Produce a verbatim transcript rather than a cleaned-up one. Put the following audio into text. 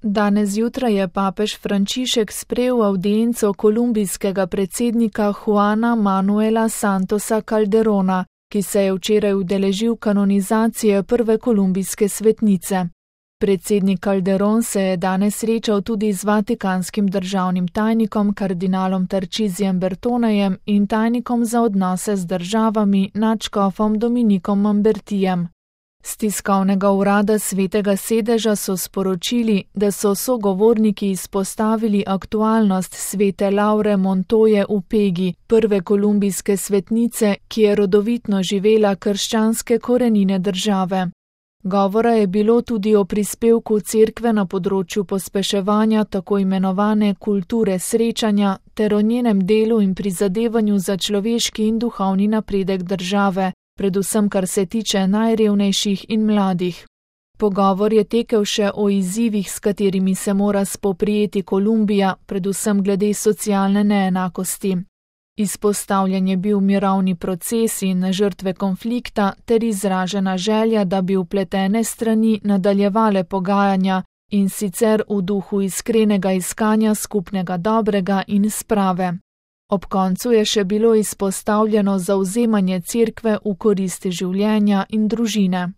Danes zjutraj je papež Frančišek sprejel avdienco kolumbijskega predsednika Juana Manuela Santosa Calderona, ki se je včeraj udeležil kanonizacije prve kolumbijske svetnice. Predsednik Calderon se je danes srečal tudi z vatikanskim državnim tajnikom kardinalom Tarcisijem Bertonejem in tajnikom za odnose z državami nadškofom Dominikom Mambertijem. Z tiskovnega urada Svetega sedeža so sporočili, da so sogovorniki izpostavili aktualnost svete Laure Montoje v Pegi, prve kolumbijske svetnice, ki je rodovitno živela krščanske korenine države. Govora je bilo tudi o prispevku cerkve na področju pospeševanja tako imenovane kulture srečanja ter o njenem delu in prizadevanju za človeški in duhovni napredek države, predvsem kar se tiče najrevnejših in mladih. Pogovor je tekel še o izzivih, s katerimi se mora spoprijeti Kolumbija, predvsem glede socialne neenakosti. Izpostavljen je bil mirovni proces in žrtve konflikta ter izražena želja, da bi vpletene strani nadaljevale pogajanja in sicer v duhu iskrenega iskanja skupnega dobrega in sprave. Ob koncu je še bilo izpostavljeno zavzemanje cerkve v korist življenja in družine.